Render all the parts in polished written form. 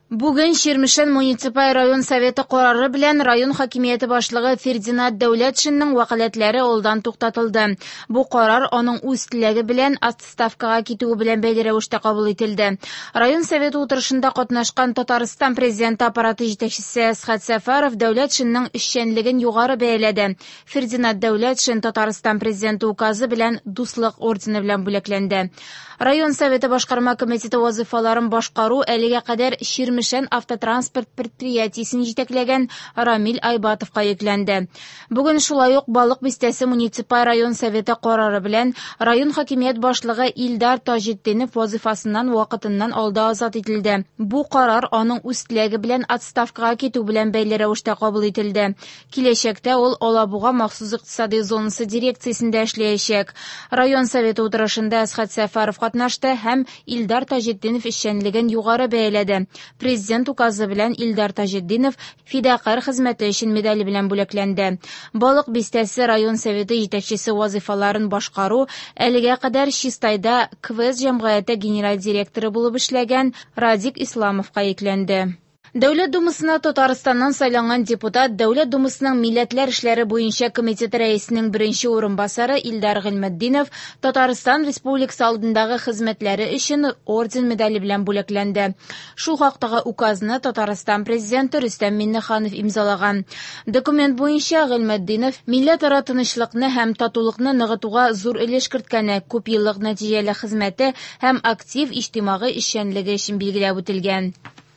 Бүген Ширмешән муниципаль район советы карары белән район хакимияте башлыгы Фердинанд Дәүләтшинның вәкаләтләре алдан туктатылды. Бу карар аның үз теләге белән отставкага китүе белән бәйле рәвештә кабул ителде. Район советы утырышында катнашкан Татарстан президенты аппараты җитәкчесе Әсхәт Сәфәров Дәүләтшинның эшчәнлеген югары бәяләде. Фердинанд Дәүләтшин Татарстан президенты указы белән дуслык ордены белән бүләкләнде. Район советы башкарма комитеты вазыйфаларын башкару әлегә кадәр Ширмешән автотранспорт предприятиесен җитәкләгән Рамил Айбатовка йөкләнде. Бүген шулай ук Балык бистәсе муниципаль район советы карары белән район хакимият башлыгы Илдар Таҗетдинов вазыйфасыннан вакытыннан алда азат ителде. Бу карар аның үз теләге белән отставкага китү белән бәйле рәвештә кабул ителде. Киләчәктә ул Алабуга махсус икътисади зонасы дирекциясендә эшләячәк. Район советы утырышында Әсхәт Сәфәров катнашты һәм Илдар Таҗетдинов эшчәнлеген югары бәяләде. Президент указы белән Илдар Таҗетдинов фидакарь хезмәте өчен медале белән бүләкләнде. Балык бистәсе район советы җитәкчесе вазыйфаларын башкару әлегә кадәр Чистайда КВС җәмгыяте генераль директоры булып эшләгән Радик Исламовка йөкләнде. Дәүләт думасына Татарстаннан сайланган депутат Дәүләт думасының милләтләр эшләре буенча комитеты рәисенең беренче урынбасары Илдар Гыйльметдинов Татарстан Республикасы алдындагы хезмәтләре өчен орден медале белән бүләкләнде. Шул хактагы указны Татарстан президенты Рөстәм Миңнеханов имзалаган. Документ буенча Гыйльметдинов милләтара тынычлыкны һәм татулыкны ныгытуга зур өлеш керткәне, күп еллык нәтиҗәле хезмәте һәм актив иҗтимагый эшчәнлеге өчен билгеләп үтелгән.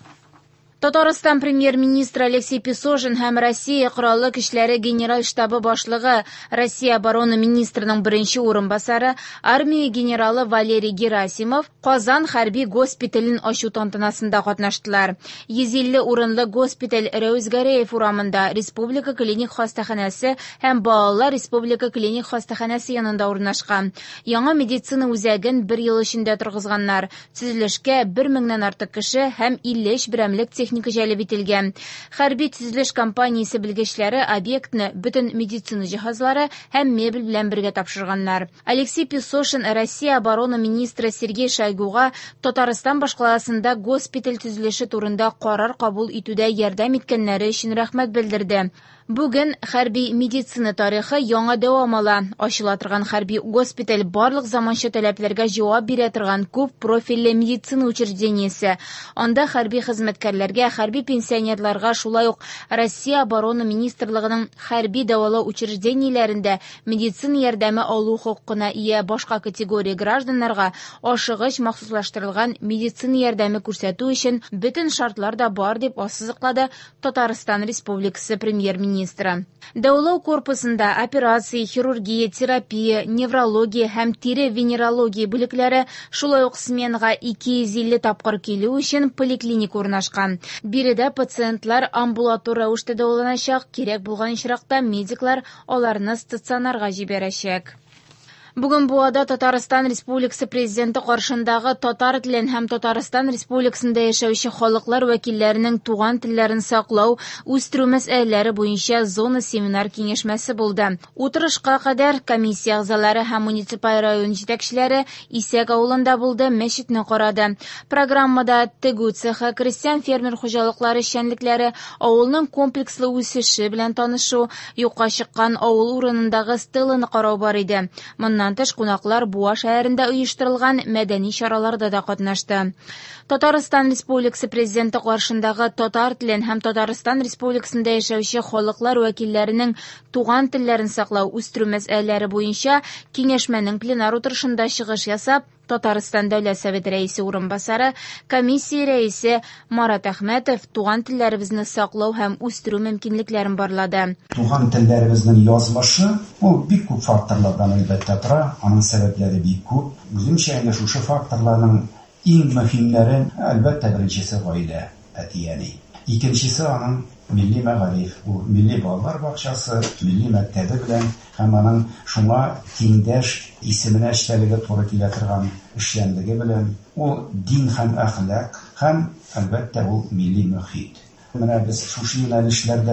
Татарстан премьер-министры Алексей Песожин һәм Россия Кораллы көчләре генераль штабы башлыгы, Россия оборона министрының беренче урынбасары, армия генералы Валерий Герасимов Казан хәрби госпитален ачу тантанасында катнаштылар. 150 урынлы госпиталь Рәүз Гәрәев урамында Республика клиник хастаханәсе һәм Балалар Республика клиник хастаханәсе янында урнашкан. Яңа медицина үзәген 1 ел эчендә торгызганнар. Төзелешкә 1000-нән артык кеше һәм 53 берәмлек техника җәлеп ителгән. Хәрби төзелеш компаниясе белгечләре объектны бөтен медицина җиһазлары һәм мебель белән бергә тапшырганнар. Алексей Песошин Россия оборона министры Сергей Шойгуга Татарстан башкаласында госпиталь төзелеше турында карар кабул итүдә ярдәм иткәннәре өчен рәхмәт белдерде. Бүген хәрби медицина тарихы яңа дәвам ала. Ачыла торган хәрби госпиталь барлык заманча таләпләргә җавап бирә торган күп профильле медицина учреждениесе. Анда хәрби хезмәткәрләргә, хәрби пенсионерларга, шулай ук Россия оборона министрлыгының хәрби дәвалау учреждениеләрендә медицина ярдәме алу хокукына ия башка категория гражданнарга ашыгыч махсуслаштырылган медицина ярдәме күрсәтү өчен бөтен шартлар да бар дип ассызыклады Татарстан Республикасы премьер-министры. Дәвалау корпусында операция, хирургия, терапия, неврология һәм тире-венерология бүлекләре, шулай ук сменага 250 тапкыр килү өчен поликлиник урнашкан. Биредә пациентлар амбулатор рәвештә дәваланачак, кирәк булган очракта медиклар аларны стационарга җибәрәчәк. Бүген Буада Татарстан Республикасы президенты каршындагы татар телен һәм Татарстан Республикасында яшәүче халыклар вәкилләренең туган телләрен саклау, үстерү мәсьәләләре буенча зона семинар киңәшмәсе булды. Утырышка кадәр комиссия әгъзалары һәм муниципаль район җитәкчеләре Исәк авылында булды, мәчетне карады. Программада тегү цехы, крестьян фермер хуҗалыклары эшчәнлекләре, авылның комплекслы үсеше белән танышу, юкка чыккан авыл урынындагы стеланы карау бар иде. Моннан тыш кунаклар Буа шәһәрендә оештырылган мәдәни чараларда да катнашты. Татарстан Республикасы президенты каршындагы татар телен һәм Татарстан Республикасында яшәүче халыклар вәкилләренең туган телләрен саклау, үстерү мәсьәләләре буенча киңәшмәнең пленар утырышында чыгыш ясап, Татарстан Дәүләт Советы рәисе урынбасары, комиссия рәисе Марат Әхмәтов туган телләребезне саклау һәм үстерү мөмкинлекләрен барлады. Туган телләребезнең язмышы ул бик күп факторлардан әлбәттә тора, аның сәбәпләре бик күп. Үземчә шушы факторларның иң мөһимнәре әлбәттә беренчесе гаилә, әти-әни. Икенчесе аның милли мәгариф, ул милли балалар бакчасы, милли мәктәбе белән һәм аның шуңа тиңдәш исеменә эшләргә туры килә торган эшчәнлеге белән, ул дин һәм әхлак һәм әлбәттә ул милли мөхит. Менә без шушы юнәлешләрдә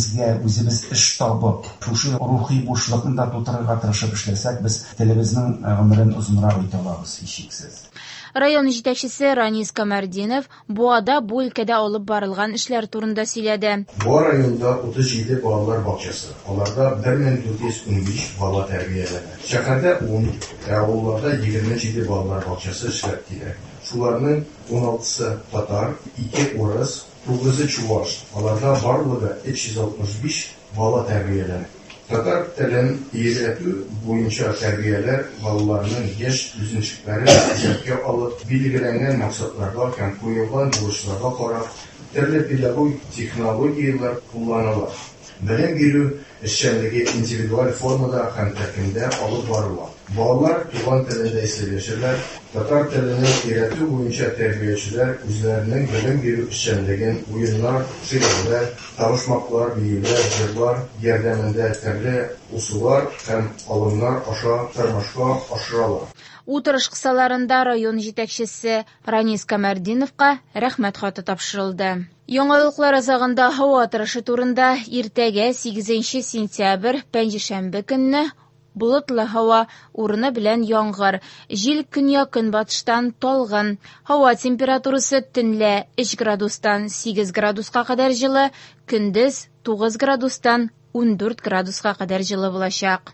үзебез эш табып, шушы рухи бушлыкны да тутырырга тырышып эшләсәк, без телебезнең гомерен озынрак итә алабыз, һичшиксез. Район җитәкчесе Ранис Камардинов Буада бу өлкәдә алып барылган эшләр турында сөйләде. Буа районында 37 балалар бакчасы. Аларда 1415 бала тәрбияләнә. Шәһәрдә 10, авылларда 27 балалар бакчасы эшләп килә. Шуларның 16-сы татар, 2 урыс, 9-ы чуваш. Аларда барлыгы 365 бала тәрбияләнә. Татар телен өйрәтү буенча тәрбияләр балаларның яшь үзенчәлекләрен исәпкә алып, билгеләнгән максатларга һәм куелган бурычларга карап, төрле педагогик технологияләр кулланыла. Белем бирү эшчәнлеге индивидуаль формада һәм төркемдә алып барыла. Балалар туган телендә сөйләшәләр. Татар телен өйрәтү буенча тәрбиячеләр үзләренең белем бирү эшчәнлеген уеннар, шигырьләр, табышмаклар, биюләр, җырлар ярдәмендә төрле усуллар һәм алымнар аша тормышка ашыралар. Утырыш кысаларында район җитәкчесе Ранис Камардиновка рәхмәт хаты тапшырылды. Яңалыклар азагында һава торышы турында иртәгә 8 сентябрь пәнҗешәмбе көнне болытлы һава, урыны белән яңгыр. Җил көньяк-көнбатыштан талгын. Һава температурасы төнлә 3 градустан 8 градуска кадәр җылы, көндез 9 градустан 14 градуска кадәр җылы булачак.